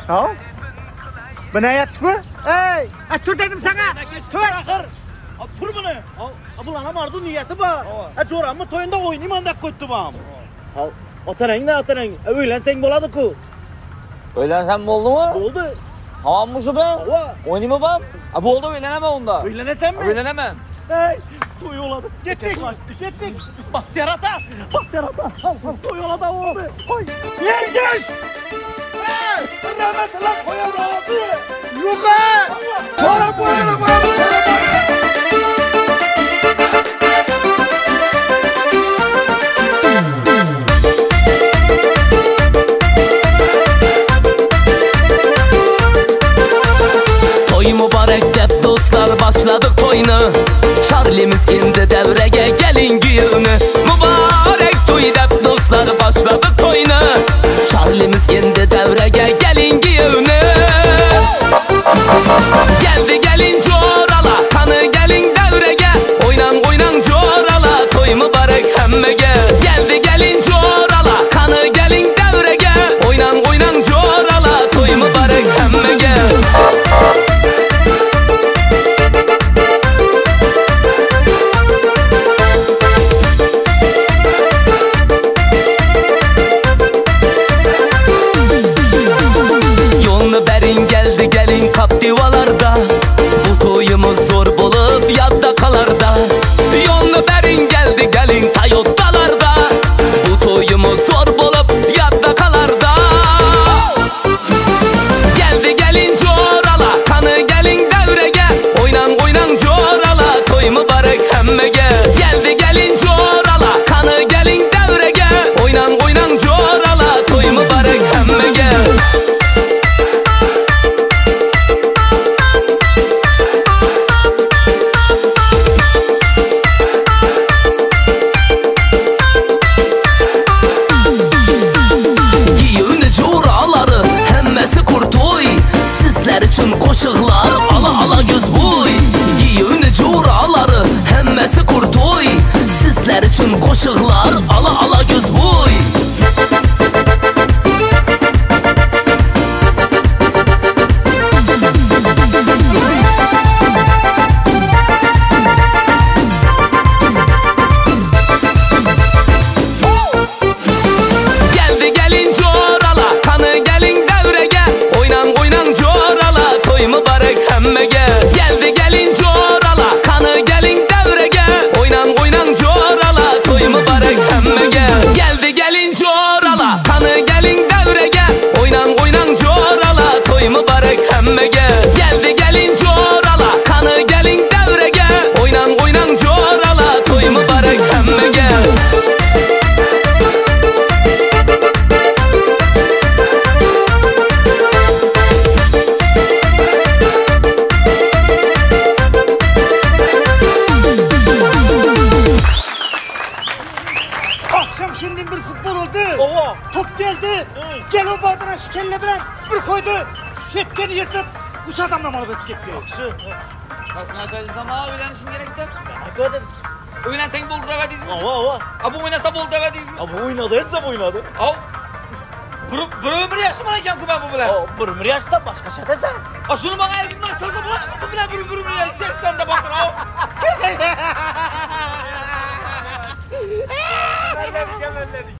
Ha? Bu ne yatışma? Hey! Dur dedim sana! Dur ahır! Tur bunu! Bu lan arzu niyeti var. Çoramı toyunda oynayayım andak koydu bam. Atarang ne atarang? Öğlensen boladı ku. Öğlensen mi oldu mu? Oldu. Tamam mı şu be? Hava. Oynayayım mı ben? Bu oldu öğlenemem onda. Öğlenesen mi? Öğlenemem. Hey! Toy oladı. Gittik. Gittik. Bak yarata. Bak yarata. Toy oladı oldu. Hoy. Yengeç! Hey! Rahmet lan toy oladı. Yukarı! Sonra boyana boyana! Toy mübarek dep dostlar başladık toyunu. Charlie'miz indi devreye gelin güyünü. Mübarek toy dep dostlar başladık toyunu. Charlie'miz indi devreye gelin güyünü. Geldi gelin corala, kanı gelin devreye. Oynan corala, toy mübarek hemmege. Geldi gelin corala, kanı gelin devreye. Oynan corala, toy mübarek hemmege. Geldi gelin kap divalarda. Bu toyumuz zor bulup yadda kalarda. Yolunu berin geldi gelin Toyota'larda. Bu toyumuz zor bulup yadda kalarda. Geldi gelin corala, kanı gelin devreye. Oynan corala, toy mübarek hemmege. Geldi gelin corala, kanı gelin devreye. Oynan corala, toy mübarek hemmege. Için koşuklar ala göz boy. Giyini curaları hemmesi kurtoy. Sizler için koşuklar ala göz boy. Geldi gelin corala, kanı gelin devreye. Oynan corala, toy mübarek hemmege. Geldi gelin corala, kanı gelin devreye. Oynan corala, toy mübarek hemmege. Geldi gelin corala, kanı gelin devreye. Oynan corala, toy mübarek hemmege. Geldi gelin corala, kanı gelin devreye. Oynan corala, toy mübarek hemmege. Akşam şimdi bir futbol oldu. Ova. Top geldi. Gel o badana şu kelle bilen bir koydu. Sepkeni yırtıp bu adamla malı öpüp gitti. Basın açacağız ama öğlenişin gerekti. Gördüm. Öğlensen bol devediz mi? Ova. Bu oynasa bol devediz mi? Ama oynadı hesap oynadı. Bir ömür yaşamana iken ku ben bu bile. Bir ömür yaşta başka şey desen. Şunu bana her gün baksanıza buladı mı bu bile bir ömür yaşa sen de bakın. Gel